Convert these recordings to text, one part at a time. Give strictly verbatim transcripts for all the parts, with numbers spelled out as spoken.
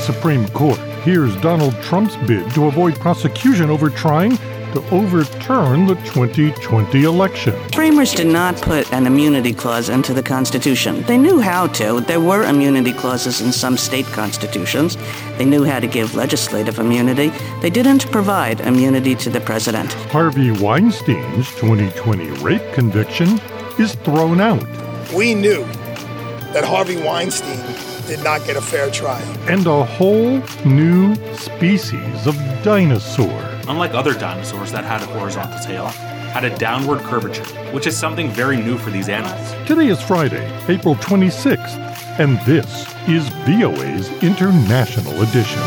Supreme Court hears Donald Trump's bid to avoid prosecution over trying to overturn the twenty twenty election. Framers did not put an immunity clause into the Constitution. They knew how to. There were immunity clauses in some state constitutions. They knew how to give legislative immunity. They didn't provide immunity to the president. Harvey Weinstein's twenty twenty rape conviction is thrown out. We knew that Harvey Weinstein did not get a fair trial. And a whole new species of dinosaur. Unlike other dinosaurs that had a horizontal tail, had a downward curvature, which is something very new for these animals. Today is Friday, April twenty-sixth, and this is V O A's International Edition.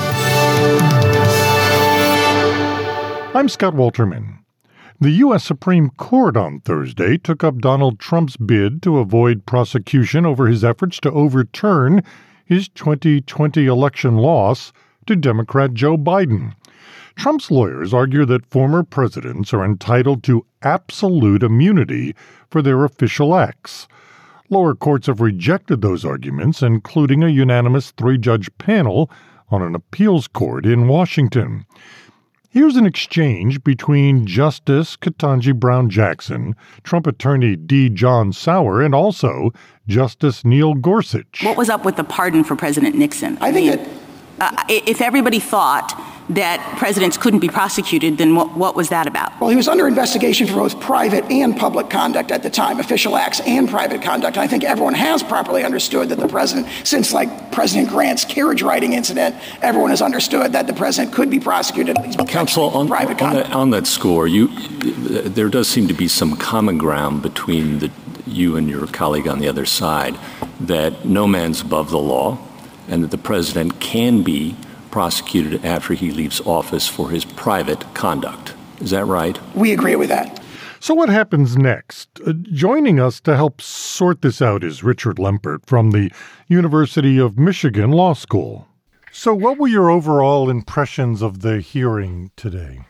I'm Scott Walterman. The U S Supreme Court on Thursday took up Donald Trump's bid to avoid prosecution over his efforts to overturn his twenty twenty election loss to Democrat Joe Biden. Trump's lawyers argue that former presidents are entitled to absolute immunity for their official acts. Lower courts have rejected those arguments, including a unanimous three-judge panel on an appeals court in Washington. Here's an exchange between Justice Ketanji Brown Jackson, Trump attorney D. John Sauer, and also Justice Neil Gorsuch. What was up with the pardon for President Nixon? I think that Uh, if everybody thought that presidents couldn't be prosecuted, then what, what was that about? Well, he was under investigation for both private and public conduct at the time, official acts and private conduct. And I think everyone has properly understood that the president, since like President Grant's carriage riding incident, everyone has understood that the president could be prosecuted. Counsel, on, private on, conduct. that, on that score, you, there does seem to be some common ground between the, you and your colleague on the other side, that no man's above the law, and that the president can be prosecuted after he leaves office for his private conduct. Is that right? We agree with that. So what happens next? Uh, joining us to help sort this out is Richard Lempert from the University of Michigan Law School. So what were your overall impressions of the hearing today?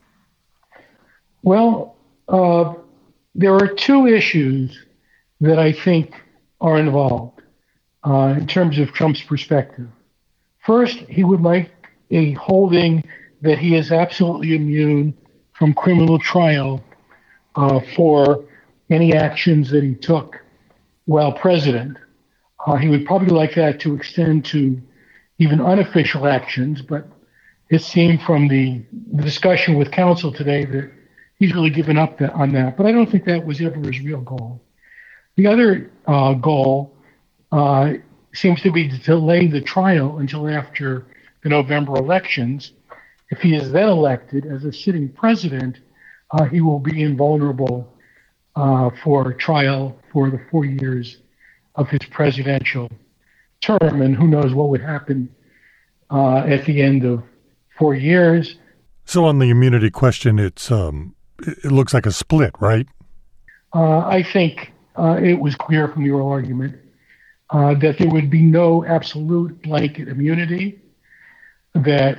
Well, uh, there are two issues that I think are involved. Uh, in terms of Trump's perspective. First, he would like a holding that he is absolutely immune from criminal trial uh, for any actions that he took while president. Uh, he would probably like that to extend to even unofficial actions, but it seemed from the, the discussion with counsel today that he's really given up that, on that. But I don't think that was ever his real goal. The other uh, goal Uh, seems to be to delay the trial until after the November elections. If he is then elected as a sitting president, uh, he will be invulnerable uh, for trial for the four years of his presidential term, and who knows what would happen uh, at the end of four years. So on the immunity question, it's um, it looks like a split, right? Uh, I think uh, it was clear from the oral argument Uh, that there would be no absolute blanket immunity, that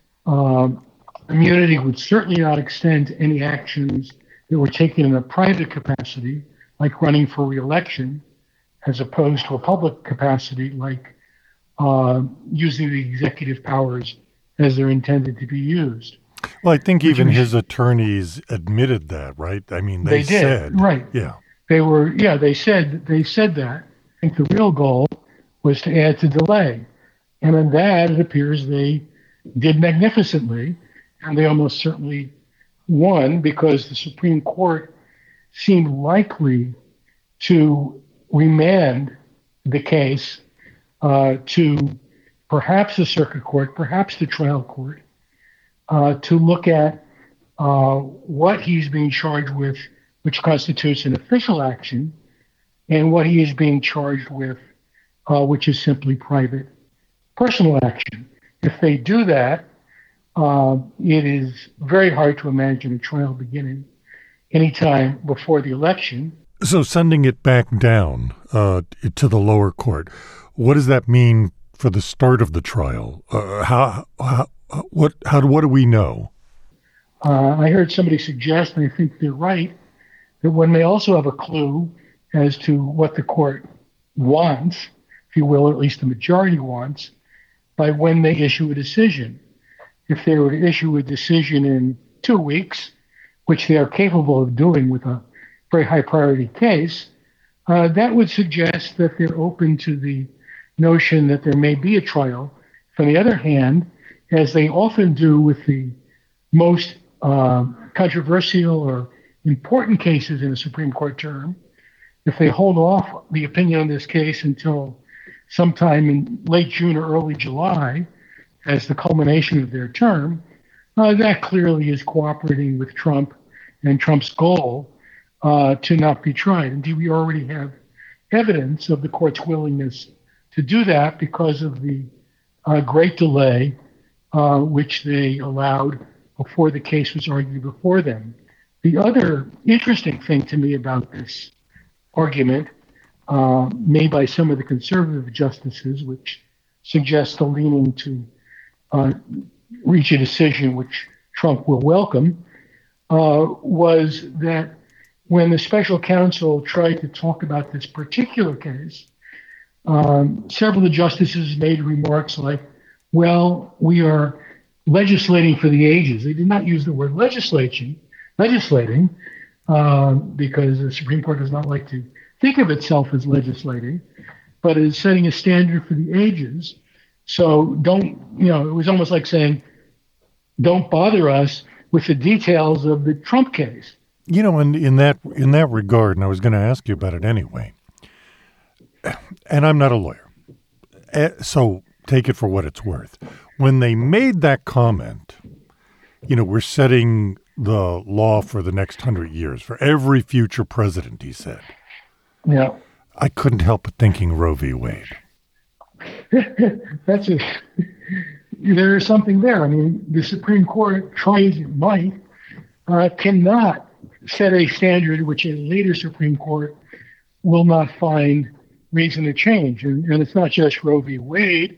um, immunity would certainly not extend to any actions that were taken in a private capacity, like running for re-election, as opposed to a public capacity, like uh, using the executive powers as they're intended to be used. Well, I think even was, his attorneys admitted that, right? I mean, they, they did, said, right? Yeah, they were. Yeah, they said they said that. I think the real goal was to add to delay. And in that, it appears they did magnificently, and they almost certainly won because the Supreme Court seemed likely to remand the case uh, to perhaps the circuit court, perhaps the trial court, uh, to look at uh, what he's being charged with, which constitutes an official action, and what he is being charged with, uh, which is simply private personal action. If they do that, uh, it is very hard to imagine a trial beginning anytime before the election. So sending it back down uh, to the lower court, what does that mean for the start of the trial? Uh, how, how, what, how, what do we know? Uh, I heard somebody suggest, and I think they're right, that one may also have a clue as to what the court wants, if you will, or at least the majority wants, by when they issue a decision. If they were to issue a decision in two weeks, which they are capable of doing with a very high priority case, uh, that would suggest that they're open to the notion that there may be a trial. On the other hand, as they often do with the most uh, controversial or important cases in a Supreme Court term, if they hold off the opinion on this case until sometime in late June or early July as the culmination of their term, uh, that clearly is cooperating with Trump and Trump's goal uh, to not be tried. Indeed, we already have evidence of the court's willingness to do that because of the uh, great delay uh, which they allowed before the case was argued before them. The other interesting thing to me about this argument uh, made by some of the conservative justices, which suggests a leaning to uh, reach a decision which Trump will welcome, uh, was that when the special counsel tried to talk about this particular case, um, several of the justices made remarks like, well, we are legislating for the ages. They did not use the word legislating, legislating, uh, because the Supreme Court does not like to think of itself as legislating, but is setting a standard for the ages. So don't, you know, it was almost like saying, don't bother us with the details of the Trump case. You know, in, in that in that regard, and I was going to ask you about it anyway, and I'm not a lawyer, so take it for what it's worth. When they made that comment, you know, we're setting the law for the next hundred years, for every future president, he said. Yeah. I couldn't help but thinking Roe v. Wade. That's a, there is something there. I mean, the Supreme Court, try as it might, uh, cannot set a standard which a later Supreme Court will not find reason to change. And, and it's not just Roe v. Wade.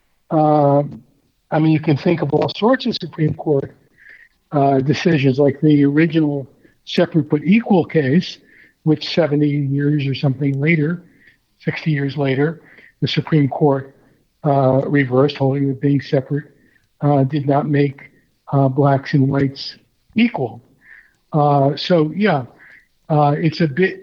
Uh, I mean, you can think of all sorts of Supreme Court uh, decisions, like the original separate but equal case, which seventy years or something later, sixty years later, the Supreme Court uh, reversed, holding that being separate uh, did not make uh, blacks and whites equal. Uh, so, yeah, uh, it's a bit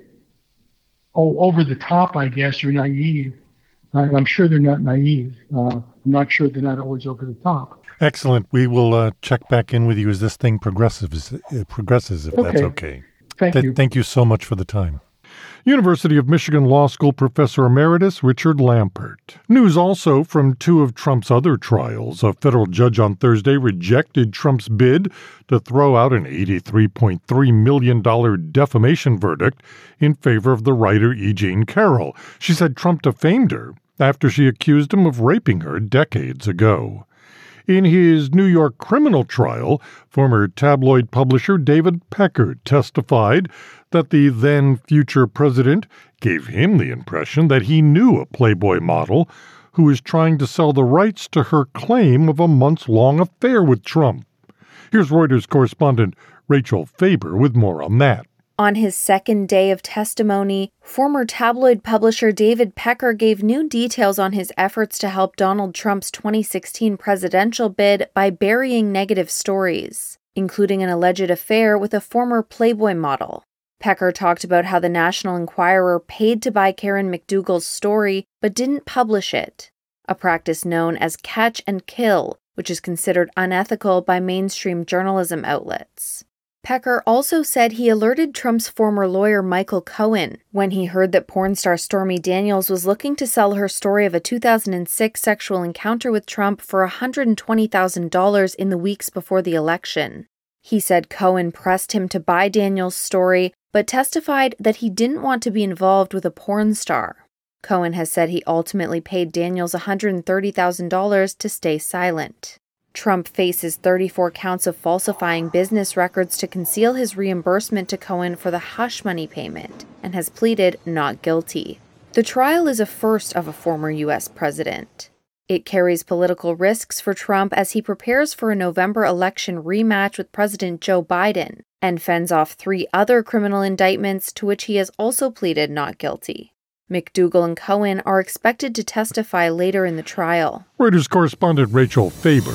oh, over the top, I guess, or naive. Uh, I'm sure they're not naive. Uh, I'm not sure they're not always over the top. Excellent. We will uh, check back in with you as this thing progresses, uh, progresses if okay. that's okay. Thank Th- you. Thank you so much for the time. University of Michigan Law School Professor Emeritus Richard Lampert. News also from two of Trump's other trials. A federal judge on Thursday rejected Trump's bid to throw out an eighty-three point three million dollars defamation verdict in favor of the writer E. Jean Carroll. She said Trump defamed her after she accused him of raping her decades ago. In his New York criminal trial, former tabloid publisher David Pecker testified that the then-future president gave him the impression that he knew a Playboy model who was trying to sell the rights to her claim of a months-long affair with Trump. Here's Reuters correspondent Rachel Faber with more on that. On his second day of testimony, former tabloid publisher David Pecker gave new details on his efforts to help Donald Trump's twenty sixteen presidential bid by burying negative stories, including an alleged affair with a former Playboy model. Pecker talked about how the National Enquirer paid to buy Karen McDougal's story but didn't publish it, a practice known as catch and kill, which is considered unethical by mainstream journalism outlets. Pecker also said he alerted Trump's former lawyer Michael Cohen when he heard that porn star Stormy Daniels was looking to sell her story of a two thousand six sexual encounter with Trump for one hundred twenty thousand dollars in the weeks before the election. He said Cohen pressed him to buy Daniels' story, but testified that he didn't want to be involved with a porn star. Cohen has said he ultimately paid Daniels one hundred thirty thousand dollars to stay silent. Trump faces thirty-four counts of falsifying business records to conceal his reimbursement to Cohen for the hush money payment and has pleaded not guilty. The trial is a first of a former U S president. It carries political risks for Trump as he prepares for a November election rematch with President Joe Biden and fends off three other criminal indictments to which he has also pleaded not guilty. McDougal and Cohen are expected to testify later in the trial. Reuters correspondent Rachel Faber.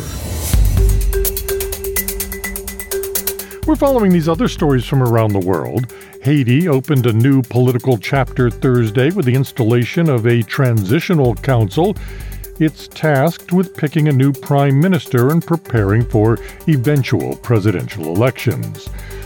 We're following these other stories from around the world. Haiti opened a new political chapter Thursday with the installation of a transitional council. It's tasked with picking a new prime minister and preparing for eventual presidential elections.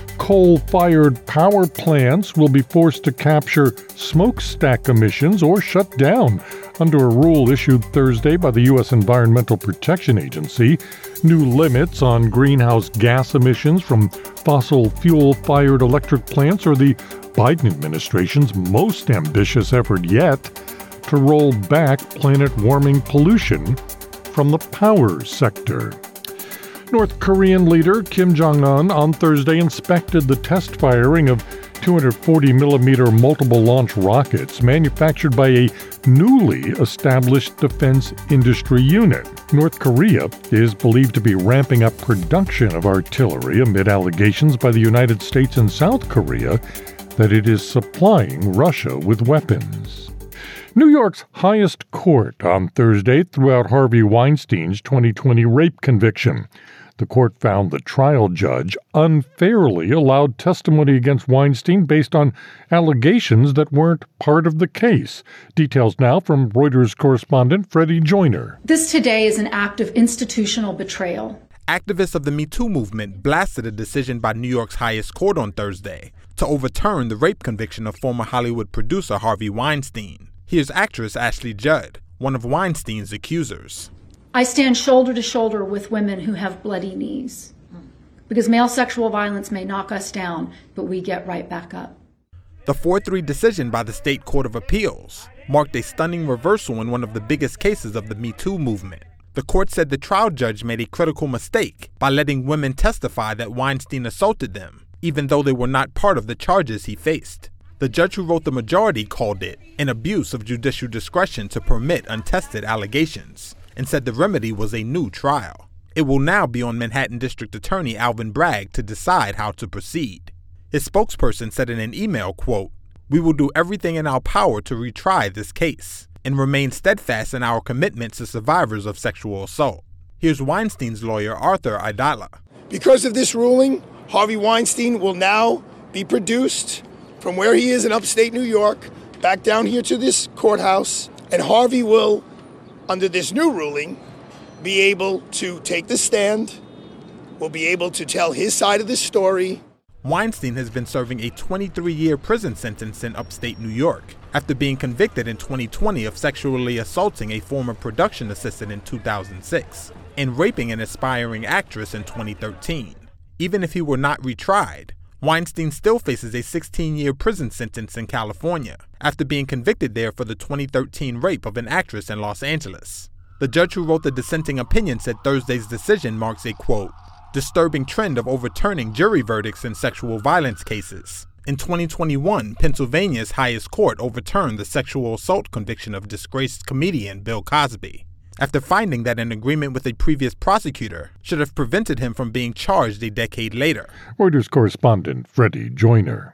Coal-fired power plants will be forced to capture smokestack emissions or shut down under a rule issued Thursday by the U S Environmental Protection Agency. New limits on greenhouse gas emissions from fossil fuel-fired electric plants are the Biden administration's most ambitious effort yet to roll back planet-warming pollution from the power sector. North Korean leader Kim Jong-un on Thursday inspected the test firing of two hundred forty millimeter multiple launch rockets manufactured by a newly established defense industry unit. North Korea is believed to be ramping up production of artillery amid allegations by the United States and South Korea that it is supplying Russia with weapons. New York's highest court on Thursday threw out Harvey Weinstein's twenty twenty rape conviction. The court found the trial judge unfairly allowed testimony against Weinstein based on allegations that weren't part of the case. Details now from Reuters correspondent Freddie Joyner. This today is an act of institutional betrayal. Activists of the Me Too movement blasted a decision by New York's highest court on Thursday to overturn the rape conviction of former Hollywood producer Harvey Weinstein. Here's actress Ashley Judd, one of Weinstein's accusers. I stand shoulder to shoulder with women who have bloody knees. Because male sexual violence may knock us down, but we get right back up. The four three decision by the State Court of Appeals marked a stunning reversal in one of the biggest cases of the Me Too movement. The court said the trial judge made a critical mistake by letting women testify that Weinstein assaulted them, even though they were not part of the charges he faced. The judge who wrote the majority called it an abuse of judicial discretion to permit untested allegations, and said the remedy was a new trial. It will now be on Manhattan District Attorney Alvin Bragg to decide how to proceed. His spokesperson said in an email, quote, "We will do everything in our power to retry this case and remain steadfast in our commitment to survivors of sexual assault." Here's Weinstein's lawyer, Arthur Aidala. Because of this ruling, Harvey Weinstein will now be produced from where he is in upstate New York back down here to this courthouse, and Harvey will, under this new ruling, be able to take the stand, will be able to tell his side of the story. Weinstein has been serving a twenty-three-year prison sentence in upstate New York after being convicted in twenty twenty of sexually assaulting a former production assistant in two thousand six and raping an aspiring actress in twenty thirteen. Even if he were not retried, Weinstein still faces a sixteen-year prison sentence in California after being convicted there for the twenty thirteen rape of an actress in Los Angeles. The judge who wrote the dissenting opinion said Thursday's decision marks a, quote, disturbing trend of overturning jury verdicts in sexual violence cases. In twenty twenty-one, Pennsylvania's highest court overturned the sexual assault conviction of disgraced comedian Bill Cosby, after finding that an agreement with a previous prosecutor should have prevented him from being charged a decade later. Reuters correspondent Freddie Joyner.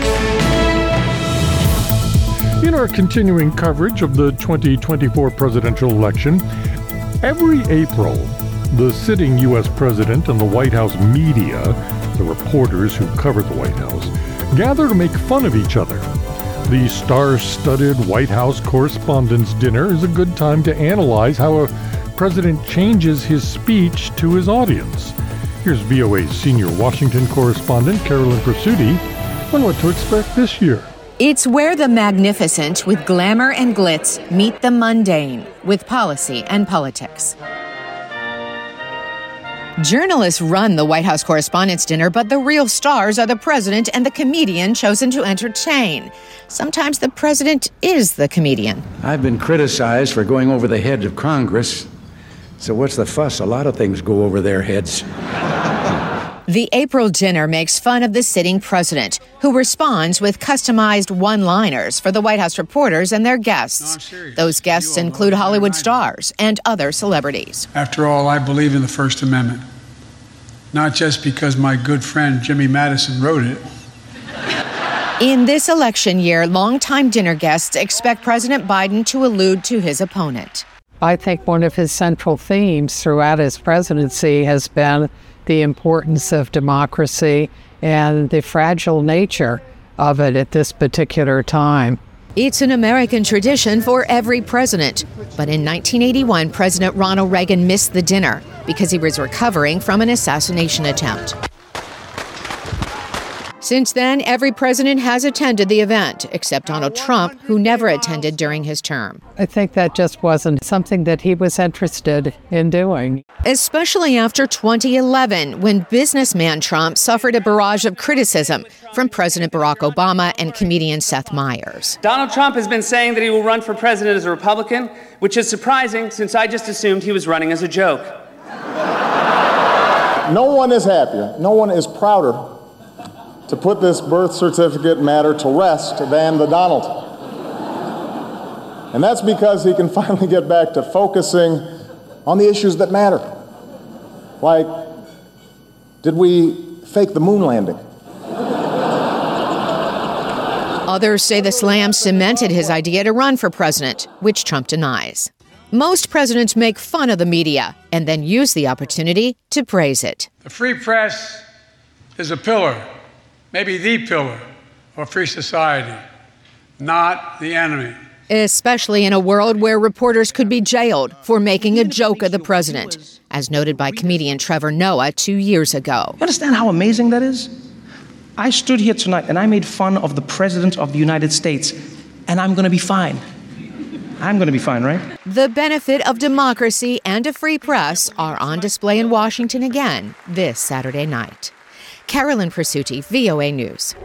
In our continuing coverage of the twenty twenty-four presidential election, every April, the sitting U S president and the White House media, the reporters who cover the White House, gather to make fun of each other. The star-studded White House Correspondents' Dinner is a good time to analyze how a president changes his speech to his audience. Here's V O A's senior Washington correspondent Carolyn Presutti on what to expect this year. It's where the magnificent with glamour and glitz meet the mundane with policy and politics. Journalists run the White House Correspondents' Dinner, but the real stars are the president and the comedian chosen to entertain. Sometimes the president is the comedian. I've been criticized for going over the head of Congress. So what's the fuss? A lot of things go over their heads. The April dinner makes fun of the sitting president, who responds with customized one-liners for the White House reporters and their guests. No, Those guests include Hollywood stars and other celebrities. After all, I believe in the First Amendment, not just because my good friend Jimmy Madison wrote it. In this election year, longtime dinner guests expect President Biden to allude to his opponent. I think one of his central themes throughout his presidency has been the importance of democracy and the fragile nature of it at this particular time. It's an American tradition for every president. But in nineteen eighty-one, President Ronald Reagan missed the dinner because he was recovering from an assassination attempt. Since then, every president has attended the event, except Donald Trump, who never attended during his term. I think that just wasn't something that he was interested in doing. Especially after twenty eleven, when businessman Trump suffered a barrage of criticism from President Barack Obama and comedian Seth Meyers. Donald Trump has been saying that he will run for president as a Republican, which is surprising since I just assumed he was running as a joke. No one is happier, no one is prouder to put this birth certificate matter to rest than the Donald. And that's because he can finally get back to focusing on the issues that matter. Like, did we fake the moon landing? Others say the slam cemented his idea to run for president, which Trump denies. Most presidents make fun of the media and then use the opportunity to praise it. The free press is a pillar, maybe the pillar of free society, not the enemy. Especially in a world where reporters could be jailed for making a joke of the president, as noted by comedian Trevor Noah two years ago. You understand how amazing that is? I stood here tonight and I made fun of the President of the United States, and I'm going to be fine. I'm going to be fine, right? The benefit of democracy and a free press are on display in Washington again this Saturday night. Carolyn Presutti, V O A News.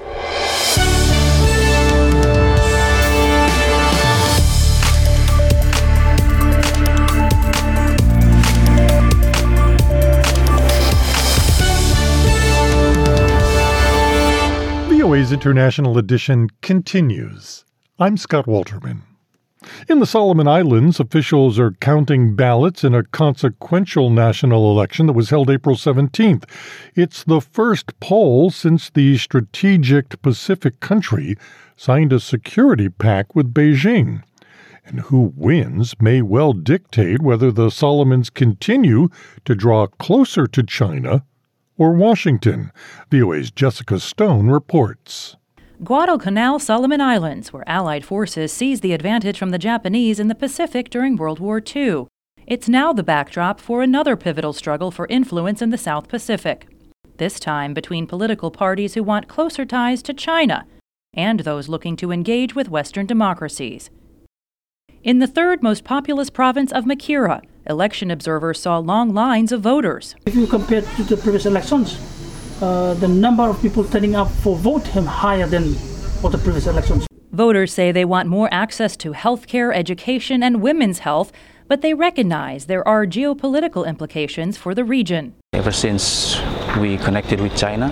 V O A's International Edition continues. I'm Scott Walterman. In the Solomon Islands, officials are counting ballots in a consequential national election that was held April seventeenth. It's the first poll since the strategic Pacific country signed a security pact with Beijing. And who wins may well dictate whether the Solomons continue to draw closer to China or Washington. V O A's Jessica Stone reports. Guadalcanal, Solomon Islands, where Allied forces seized the advantage from the Japanese in the Pacific during World War Two. It's now the backdrop for another pivotal struggle for influence in the South Pacific, this time between political parties who want closer ties to China and those looking to engage with Western democracies. In the third most populous province of Makira, election observers saw long lines of voters. If you compare to the previous elections, Uh, the number of people turning up for vote him higher than for the previous elections. Voters say they want more access to health care, education, and women's health, but they recognize there are geopolitical implications for the region. Ever since we connected with China,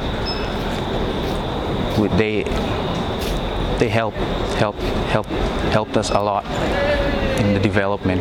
they they help help help helped us a lot in the development.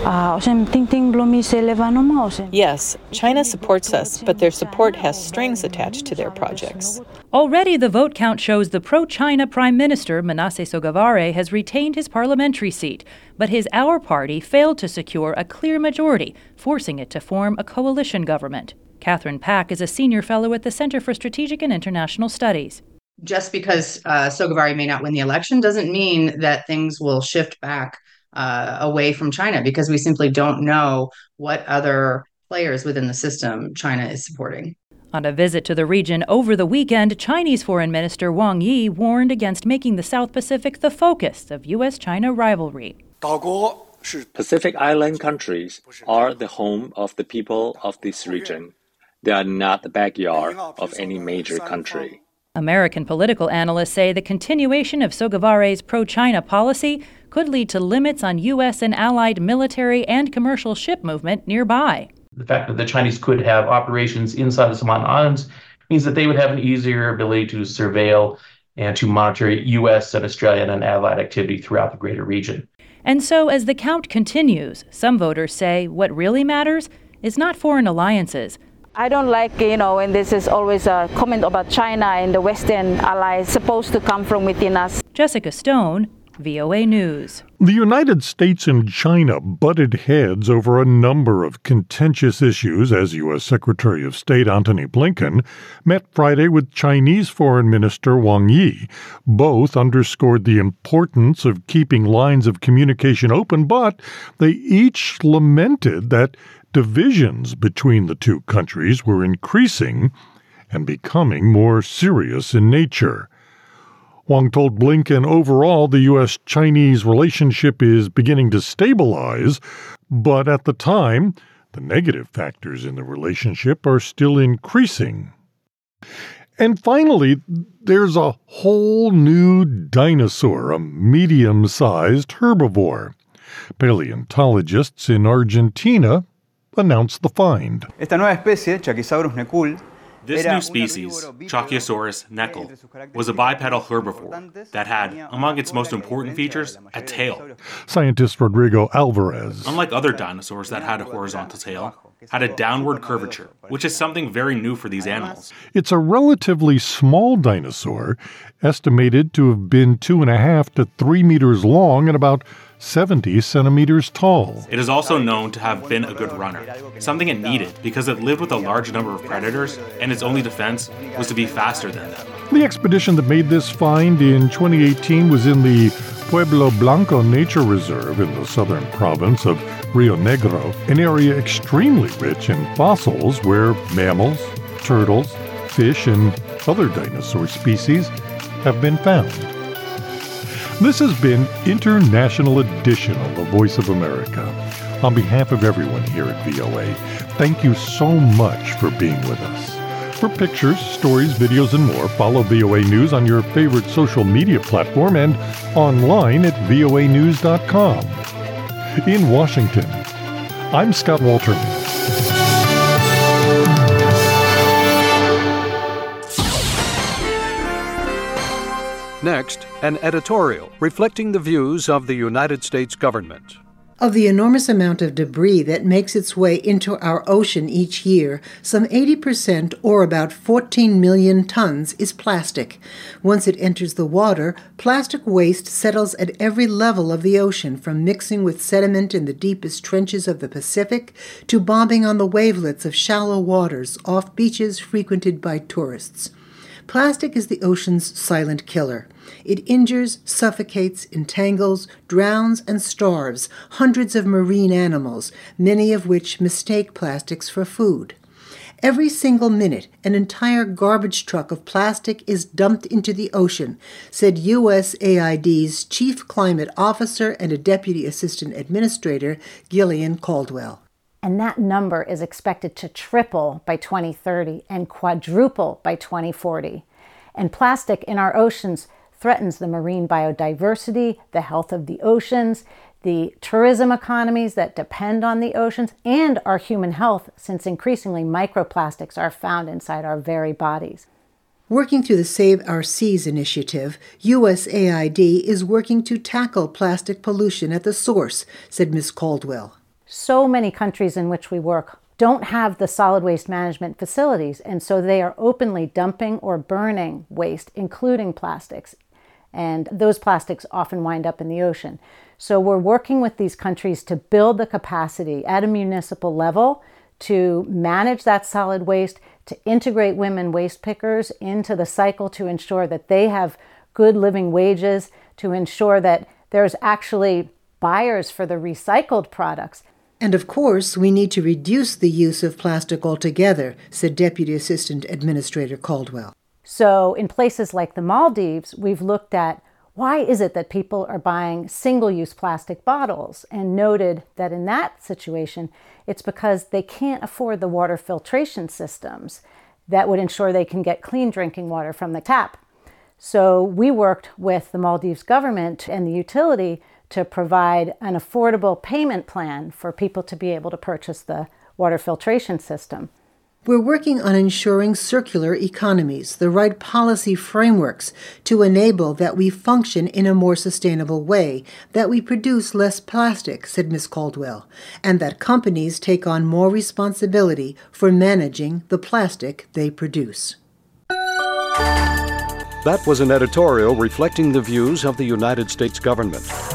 Yes, China supports us, but their support has strings attached to their projects. Already the vote count shows the pro-China Prime Minister Manasseh Sogavare has retained his parliamentary seat, but his Our Party failed to secure a clear majority, forcing it to form a coalition government. Catherine Pack is a senior fellow at the Center for Strategic and International Studies. Just because uh, Sogavare may not win the election doesn't mean that things will shift back Uh, away from China, because we simply don't know what other players within the system China is supporting. On a visit to the region over the weekend, Chinese Foreign Minister Wang Yi warned against making the South Pacific the focus of U S China rivalry. Pacific Island countries are the home of the people of this region. They are not the backyard of any major country. American political analysts say the continuation of Sogavare's pro-China policy could lead to limits on U S and allied military and commercial ship movement nearby. The fact that the Chinese could have operations inside the Solomon Islands means that they would have an easier ability to surveil and to monitor U S and Australian and allied activity throughout the greater region. And so as the count continues, some voters say what really matters is not foreign alliances, I don't like, you know, and this is always a comment about China and the Western allies supposed to come from within us. Jessica Stone, V O A News. The United States and China butted heads over a number of contentious issues as U S Secretary of State Antony Blinken met Friday with Chinese Foreign Minister Wang Yi. Both underscored the importance of keeping lines of communication open, but they each lamented that divisions between the two countries were increasing and becoming more serious in nature. Wang told Blinken overall the U S Chinese relationship is beginning to stabilize, but at the time, the negative factors in the relationship are still increasing. And finally, there's a whole new dinosaur, a medium-sized herbivore. Paleontologists in Argentina announced the find. Esta nueva especie, Chaquisaurus necul, This new species, Chaquisaurus necul, was a bipedal herbivore that had, among its most important features, a tail. Scientist Rodrigo Alvarez. Unlike other dinosaurs that had a horizontal tail, had a downward curvature, which is something very new for these animals. It's a relatively small dinosaur, estimated to have been two and a half to three meters long and about seventy centimeters tall. It is also known to have been a good runner, something it needed because it lived with a large number of predators, and its only defense was to be faster than them. The expedition that made this find in twenty eighteen was in the Pueblo Blanco Nature Reserve in the southern province of Rio Negro, an area extremely rich in fossils where mammals, turtles, fish, and other dinosaur species have been found. This has been International Edition of The Voice of America. On behalf of everyone here at V O A, thank you so much for being with us. For pictures, stories, videos, and more, follow V O A News on your favorite social media platform and online at V O A news dot com. In Washington, I'm Scott Walterman. Next, an editorial reflecting the views of the United States government. Of the enormous amount of debris that makes its way into our ocean each year, some eighty percent, or about fourteen million tons, is plastic. Once it enters the water, plastic waste settles at every level of the ocean, from mixing with sediment in the deepest trenches of the Pacific to bobbing on the wavelets of shallow waters off beaches frequented by tourists. Plastic is the ocean's silent killer. It injures, suffocates, entangles, drowns, and starves hundreds of marine animals, many of which mistake plastics for food. Every single minute, an entire garbage truck of plastic is dumped into the ocean, said U S A I D's Chief Climate Officer and a Deputy Assistant Administrator, Gillian Caldwell. And that number is expected to triple by twenty thirty and quadruple by twenty forty. And plastic in our oceans threatens the marine biodiversity, the health of the oceans, the tourism economies that depend on the oceans, and our human health, since increasingly microplastics are found inside our very bodies. Working through the Save Our Seas initiative, U S A I D is working to tackle plastic pollution at the source, said Miz Caldwell. So many countries in which we work don't have the solid waste management facilities, and so they are openly dumping or burning waste, including plastics. And those plastics often wind up in the ocean. So we're working with these countries to build the capacity at a municipal level to manage that solid waste, to integrate women waste pickers into the cycle to ensure that they have good living wages, to ensure that there's actually buyers for the recycled products. And of course, we need to reduce the use of plastic altogether, said Deputy Assistant Administrator Caldwell. So in places like the Maldives, we've looked at why is it that people are buying single-use plastic bottles, and noted that in that situation, it's because they can't afford the water filtration systems that would ensure they can get clean drinking water from the tap. So we worked with the Maldives government and the utility to provide an affordable payment plan for people to be able to purchase the water filtration system. We're working on ensuring circular economies, the right policy frameworks to enable that we function in a more sustainable way, that we produce less plastic, said Miz Caldwell, and that companies take on more responsibility for managing the plastic they produce. That was an editorial reflecting the views of the United States government.